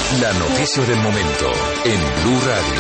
La noticia del momento en Blue Radio.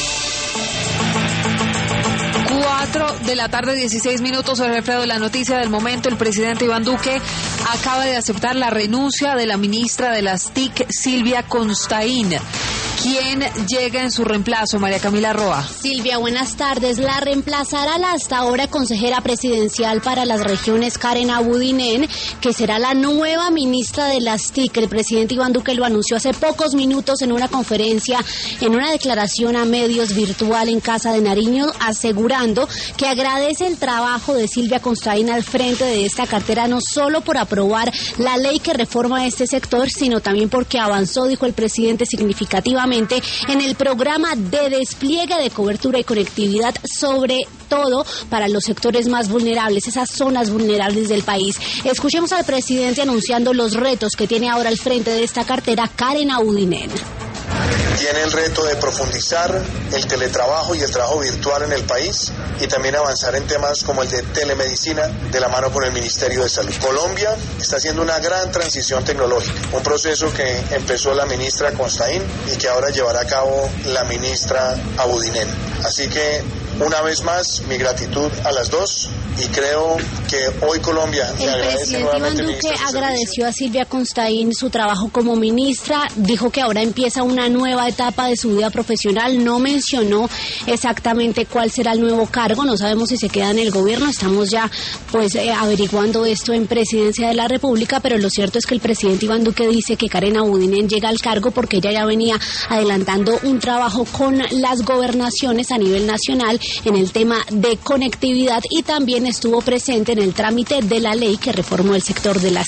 4:16 p.m. Jorge Alfredo, la noticia del momento. El presidente Iván Duque acaba de aceptar la renuncia de la ministra de las TIC, Silvia Constaín. ¿Quién llega en su reemplazo, María Camila Roa? Silvia, buenas tardes. La reemplazará la hasta ahora consejera presidencial para las regiones, Karen Abudinen, que será la nueva ministra de las TIC. El presidente Iván Duque lo anunció hace pocos minutos en una conferencia, en una declaración a medios virtual en Casa de Nariño, asegurando que agradece el trabajo de Silvia Constaín al frente de esta cartera, no solo por aprobar la ley que reforma este sector, sino también porque avanzó, dijo el presidente, significativamente en el programa de despliegue de cobertura y conectividad, sobre todo para los sectores más vulnerables, esas zonas vulnerables del país. Escuchemos al presidente anunciando los retos que tiene ahora al frente de esta cartera, Karen Abudinen. Tiene el reto de profundizar el teletrabajo y el trabajo virtual en el país y también avanzar en temas como el de telemedicina de la mano con el Ministerio de Salud. Colombia está haciendo una gran transición tecnológica, un proceso que empezó la ministra Constaín y que ahora llevará a cabo la ministra Abudinen. Así que una vez más, mi gratitud a las dos, y creo que hoy Colombia le agradece nuevamente. El presidente Iván Duque agradeció a Silvia Constaín su trabajo como ministra, dijo que ahora empieza una nueva etapa de su vida profesional, no mencionó exactamente cuál será el nuevo cargo, no sabemos si se queda en el gobierno, estamos ya averiguando esto en Presidencia de la República, pero lo cierto es que el presidente Iván Duque dice que Karen Abudinen llega al cargo porque ella ya venía adelantando un trabajo con las gobernaciones a nivel nacional en el tema de conectividad y también estuvo presente en el trámite de la ley que reformó el sector de las